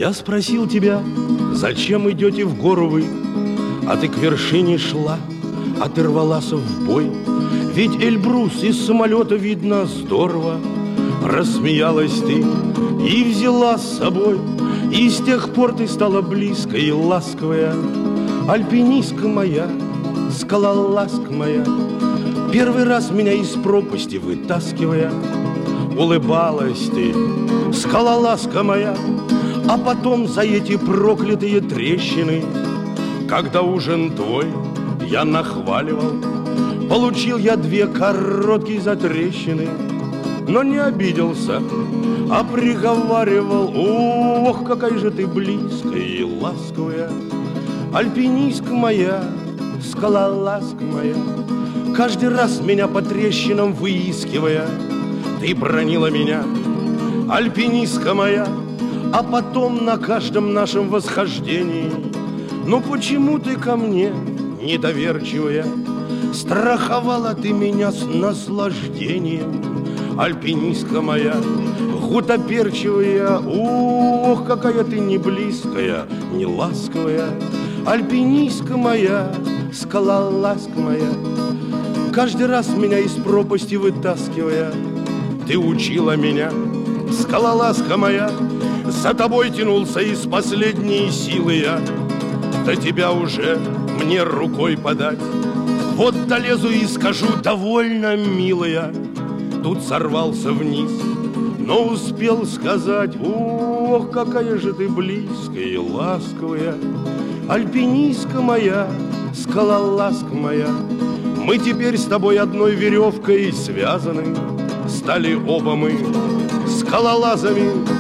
Я спросил тебя, зачем идете в гору вы, а ты к вершине шла, а ты рвалась в бой. Ведь Эльбрус из самолета видно здорово. Рассмеялась ты и взяла с собой, и с тех пор ты стала близкая и ласковая. Альпинистка моя, скалолазка моя, первый раз меня из пропасти вытаскивая. Улыбалась ты, скалолазка моя, а потом за эти проклятые трещины, когда ужин твой я нахваливал, получил я 2 короткие затрещины, но не обиделся, а приговаривал: ох, какая же ты близкая и ласковая, альпинистка моя, скалолазка моя. Каждый раз меня по трещинам выискивая, ты бронила меня, альпинистка моя, а потом на каждом нашем восхождении: ну почему ты ко мне недоверчивая? Страховала ты меня с наслаждением, альпинистка моя, гутоперчивая. Ох, какая ты не близкая, не ласковая, альпинистка моя, скалолазка моя. Каждый раз меня из пропасти вытаскивая, ты учила меня, скалолазка моя. За тобой тянулся из последней силы я, до тебя уже мне рукой подать. Вот долезу и скажу: довольно, милая. Тут сорвался вниз, но успел сказать: ох, какая же ты близкая и ласковая, альпинистка моя, скалолазка моя. Мы теперь с тобой одной веревкой связаны, стали оба мы скалолазами.